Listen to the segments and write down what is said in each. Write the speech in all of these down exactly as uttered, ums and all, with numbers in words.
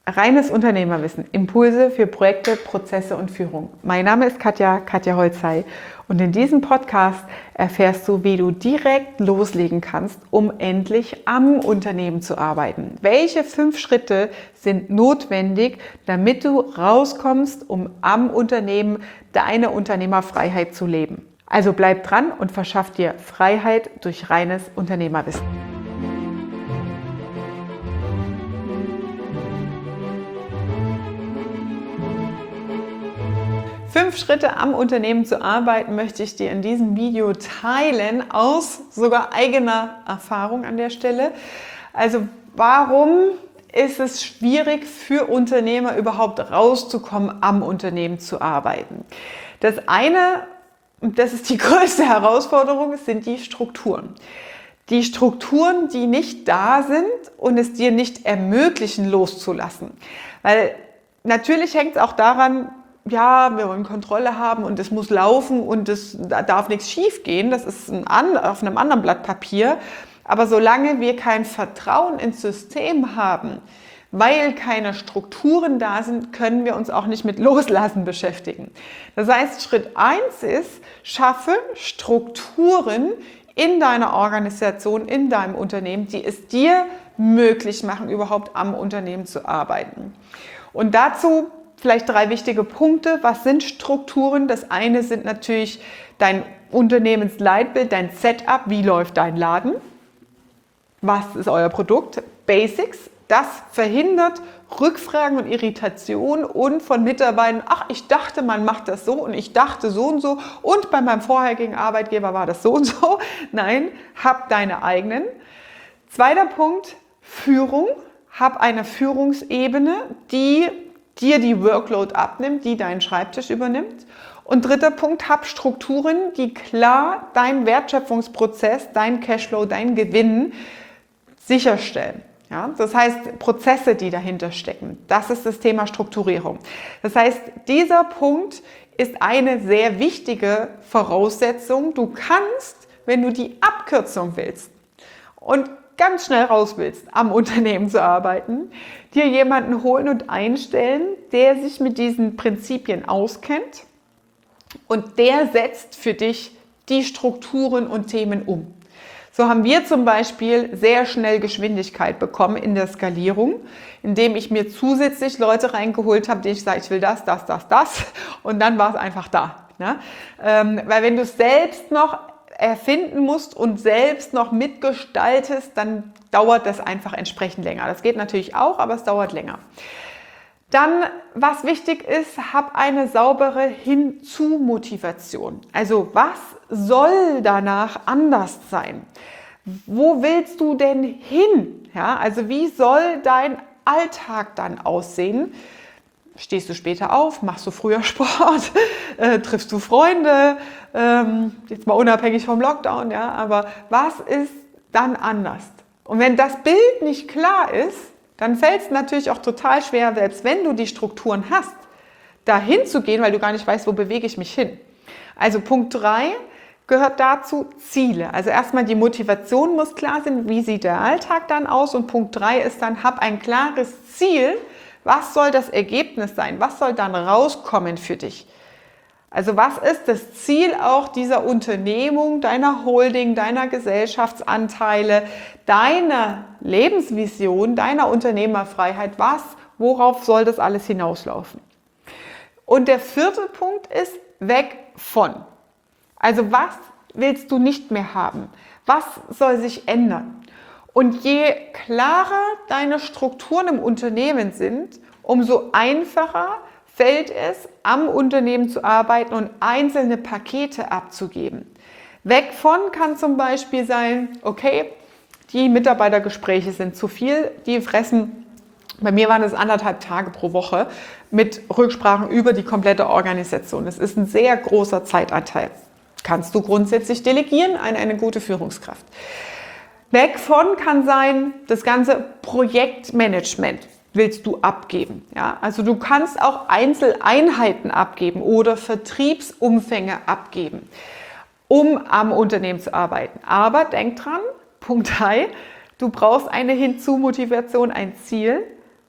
Reines Unternehmerwissen, Impulse für Projekte, Prozesse und Führung. Mein Name ist Katja, Katja Holzhey, und in diesem Podcast erfährst du, wie du direkt loslegen kannst, um endlich am Unternehmen zu arbeiten. Welche fünf Schritte sind notwendig, damit du rauskommst, um am Unternehmen deine Unternehmerfreiheit zu leben? Also bleib dran und verschaff dir Freiheit durch reines Unternehmerwissen. Fünf Schritte am Unternehmen zu arbeiten möchte ich dir in diesem Video teilen, aus sogar eigener Erfahrung an der Stelle. Also warum ist es schwierig für Unternehmer überhaupt rauszukommen, am Unternehmen zu arbeiten? Das eine, und das ist die größte Herausforderung, sind die Strukturen. Die Strukturen, die nicht da sind und es dir nicht ermöglichen, loszulassen. Weil natürlich hängt es auch daran, ja, wir wollen Kontrolle haben und es muss laufen und es da darf nichts schief gehen. Das ist ein, auf einem anderen Blatt Papier. Aber solange wir kein Vertrauen ins System haben, weil keine Strukturen da sind, können wir uns auch nicht mit Loslassen beschäftigen. Das heißt, Schritt eins ist, schaffe Strukturen in deiner Organisation, in deinem Unternehmen, die es dir möglich machen, überhaupt am Unternehmen zu arbeiten. Und dazu vielleicht drei wichtige Punkte. Was sind Strukturen? Das eine sind natürlich dein Unternehmensleitbild, dein Setup. Wie läuft dein Laden? Was ist euer Produkt? Basics. Das verhindert Rückfragen und Irritation und von Mitarbeitern, ach, ich dachte, man macht das so und ich dachte so und so und bei meinem vorherigen Arbeitgeber war das so und so. Nein, hab deine eigenen. Zweiter Punkt, Führung. Hab eine Führungsebene, die dir die Workload abnimmt, die deinen Schreibtisch übernimmt. Und dritter Punkt, hab Strukturen, die klar deinen Wertschöpfungsprozess, dein Cashflow, dein Gewinn sicherstellen. Ja, das heißt, Prozesse, die dahinter stecken. Das ist das Thema Strukturierung. Das heißt, dieser Punkt ist eine sehr wichtige Voraussetzung. Du kannst, wenn du die Abkürzung willst und ganz schnell raus willst, am Unternehmen zu arbeiten, dir jemanden holen und einstellen, der sich mit diesen Prinzipien auskennt und der setzt für dich die Strukturen und Themen um. So haben wir zum Beispiel sehr schnell Geschwindigkeit bekommen in der Skalierung, indem ich mir zusätzlich Leute reingeholt habe, die ich sage, ich will das, das, das, das, und dann war es einfach da. Ne? Ähm, weil wenn du es selbst noch erfinden musst und selbst noch mitgestaltest, dann dauert das einfach entsprechend länger. Das geht natürlich auch, aber es dauert länger. Dann, was wichtig ist, hab eine saubere Hinzu-Motivation. Also, was soll danach anders sein? Wo willst du denn hin? Ja, also, wie soll dein Alltag dann aussehen? Stehst du später auf, machst du früher Sport, äh, triffst du Freunde, ähm, jetzt mal unabhängig vom Lockdown, ja, aber was ist dann anders? Und wenn das Bild nicht klar ist, dann fällt es natürlich auch total schwer, selbst wenn du die Strukturen hast, dahin zu gehen, weil du gar nicht weißt, wo bewege ich mich hin. Also Punkt drei gehört dazu Ziele. Also erstmal die Motivation muss klar sein, wie sieht der Alltag dann aus, und Punkt drei ist dann, hab ein klares Ziel. Was soll das Ergebnis sein? Was soll dann rauskommen für dich? Also was ist das Ziel auch dieser Unternehmung, deiner Holding, deiner Gesellschaftsanteile, deiner Lebensvision, deiner Unternehmerfreiheit? Was, worauf soll das alles hinauslaufen? Und der vierte Punkt ist, weg von. Also was willst du nicht mehr haben? Was soll sich ändern? Und je klarer deine Strukturen im Unternehmen sind, umso einfacher fällt es, am Unternehmen zu arbeiten und einzelne Pakete abzugeben. Weg von kann zum Beispiel sein, okay, die Mitarbeitergespräche sind zu viel, die fressen, bei mir waren es anderthalb Tage pro Woche mit Rücksprachen über die komplette Organisation. Das ist ein sehr großer Zeitanteil. Kannst du grundsätzlich delegieren an eine gute Führungskraft. Weg von kann sein, das ganze Projektmanagement willst du abgeben. Ja? Also du kannst auch Einzeleinheiten abgeben oder Vertriebsumfänge abgeben, um am Unternehmen zu arbeiten. Aber denk dran, Punkt drei, du brauchst eine Hinzu-Motivation, ein Ziel.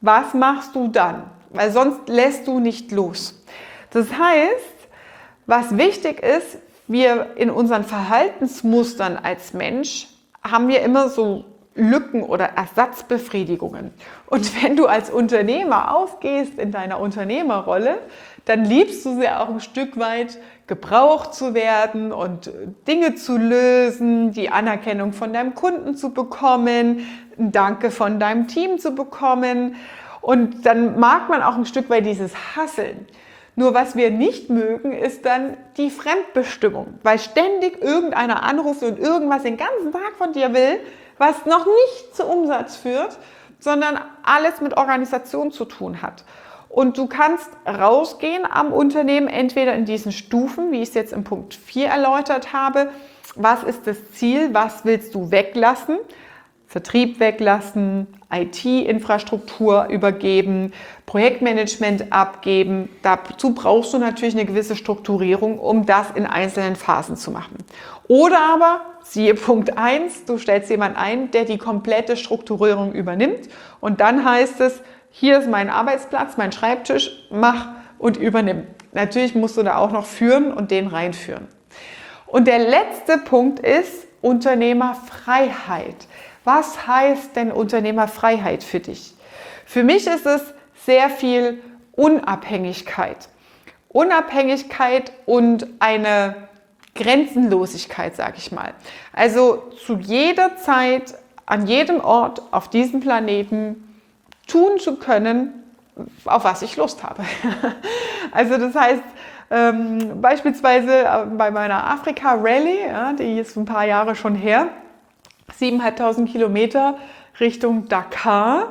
was machst du dann? Weil sonst lässt du nicht los. Das heißt, was wichtig ist, wir in unseren Verhaltensmustern als Mensch haben wir immer so Lücken oder Ersatzbefriedigungen. Und wenn du als Unternehmer aufgehst in deiner Unternehmerrolle, dann liebst du sehr auch ein Stück weit gebraucht zu werden und Dinge zu lösen, die Anerkennung von deinem Kunden zu bekommen, ein Danke von deinem Team zu bekommen. Und dann mag man auch ein Stück weit dieses Hasseln. Nur was wir nicht mögen, ist dann die Fremdbestimmung, weil ständig irgendeiner anruft und irgendwas den ganzen Tag von dir will, was noch nicht zu Umsatz führt, sondern alles mit Organisation zu tun hat. Und du kannst rausgehen am Unternehmen, entweder in diesen Stufen, wie ich es jetzt im Punkt vier erläutert habe. Was ist das Ziel? Was willst du weglassen? Vertrieb weglassen, I T-Infrastruktur übergeben, Projektmanagement abgeben. Dazu brauchst du natürlich eine gewisse Strukturierung, um das in einzelnen Phasen zu machen. Oder aber, siehe Punkt eins, du stellst jemanden ein, der die komplette Strukturierung übernimmt und dann heißt es, hier ist mein Arbeitsplatz, mein Schreibtisch, mach und übernimm. Natürlich musst du da auch noch führen und den reinführen. Und der letzte Punkt ist Unternehmerfreiheit. Was heißt denn Unternehmerfreiheit für dich? Für mich ist es sehr viel Unabhängigkeit. Unabhängigkeit und eine Grenzenlosigkeit, sage ich mal. Also zu jeder Zeit, an jedem Ort auf diesem Planeten tun zu können, auf was ich Lust habe. Also das heißt, ähm, beispielsweise bei meiner Afrika-Rallye, ja, die ist ein paar Jahre schon her, siebentausendfünfhundert Kilometer Richtung Dakar.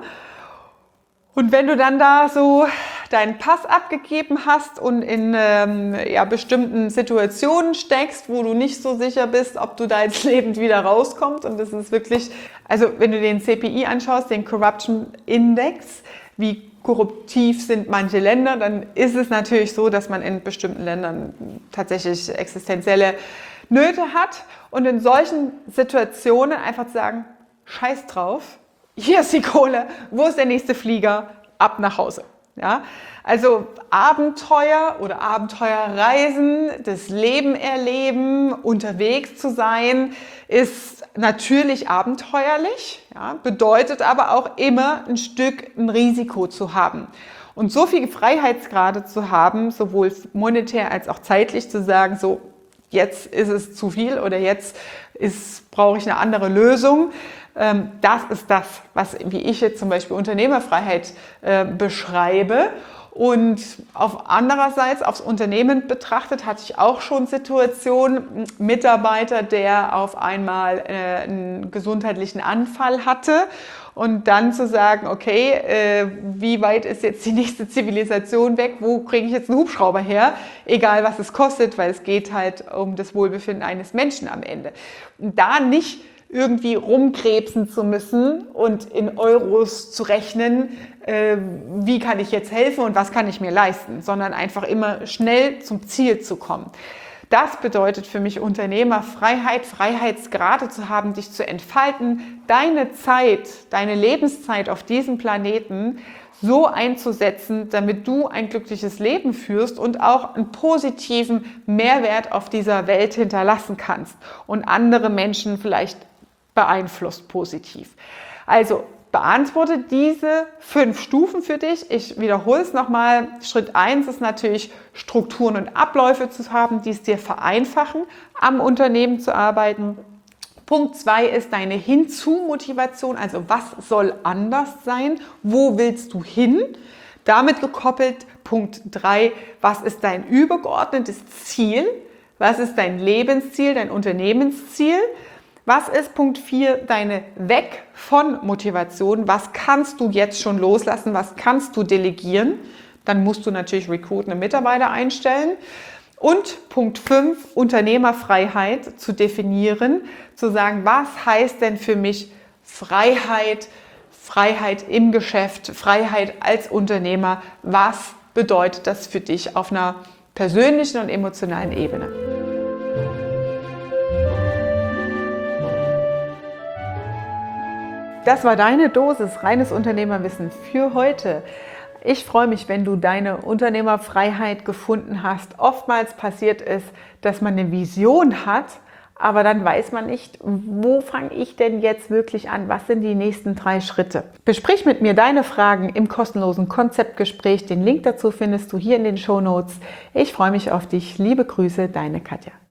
Und wenn du dann da so deinen Pass abgegeben hast und in ähm, ja, bestimmten Situationen steckst, wo du nicht so sicher bist, ob du da jetzt lebend wieder rauskommst, und das ist wirklich, also wenn du den C P I anschaust, den Corruption Index, wie korruptiv sind manche Länder, dann ist es natürlich so, dass man in bestimmten Ländern tatsächlich existenzielle Nöte hat. Und in solchen Situationen einfach zu sagen, scheiß drauf, hier ist die Kohle, wo ist der nächste Flieger, ab nach Hause. Ja? Also Abenteuer oder Abenteuerreisen, das Leben erleben, unterwegs zu sein, ist natürlich abenteuerlich, ja? Bedeutet aber auch immer ein Stück ein Risiko zu haben. Und so viele Freiheitsgrade zu haben, sowohl monetär als auch zeitlich, zu sagen, so, jetzt ist es zu viel oder jetzt ist, brauche ich eine andere Lösung. Das ist das, was, wie ich jetzt zum Beispiel Unternehmerfreiheit äh, beschreibe. Und auf andererseits, aufs Unternehmen betrachtet, hatte ich auch schon Situationen, Mitarbeiter, der auf einmal äh, einen gesundheitlichen Anfall hatte. Und dann zu sagen, okay, äh, wie weit ist jetzt die nächste Zivilisation weg? Wo kriege ich jetzt einen Hubschrauber her? Egal, was es kostet, weil es geht halt um das Wohlbefinden eines Menschen am Ende. Und da nicht irgendwie rumkrebsen zu müssen und in Euros zu rechnen, äh, wie kann ich jetzt helfen und was kann ich mir leisten, sondern einfach immer schnell zum Ziel zu kommen. Das bedeutet für mich Unternehmerfreiheit, Freiheitsgrade zu haben, dich zu entfalten, deine Zeit, deine Lebenszeit auf diesem Planeten so einzusetzen, damit du ein glückliches Leben führst und auch einen positiven Mehrwert auf dieser Welt hinterlassen kannst und andere Menschen vielleicht beeinflusst positiv. Also beantworte diese fünf Stufen für dich. Ich wiederhole es nochmal. Schritt eins ist natürlich, Strukturen und Abläufe zu haben, die es dir vereinfachen, am Unternehmen zu arbeiten. Punkt zwei ist deine Hinzu-Motivation, also was soll anders sein? Wo willst du hin? Damit gekoppelt Punkt drei, was ist dein übergeordnetes Ziel? Was ist dein Lebensziel, dein Unternehmensziel? Was ist Punkt vier, deine Weg von Motivation? Was kannst du jetzt schon loslassen? Was kannst du delegieren? Dann musst du natürlich recruitende Mitarbeiter einstellen. Und Punkt fünf, Unternehmerfreiheit zu definieren, zu sagen, was heißt denn für mich Freiheit, Freiheit im Geschäft, Freiheit als Unternehmer? Was bedeutet das für dich auf einer persönlichen und emotionalen Ebene? Das war deine Dosis reines Unternehmerwissen für heute. Ich freue mich, wenn du deine Unternehmerfreiheit gefunden hast. Oftmals passiert es, dass man eine Vision hat, aber dann weiß man nicht, wo fange ich denn jetzt wirklich an? Was sind die nächsten drei Schritte? Besprich mit mir deine Fragen im kostenlosen Konzeptgespräch. Den Link dazu findest du hier in den Shownotes. Ich freue mich auf dich. Liebe Grüße, deine Katja.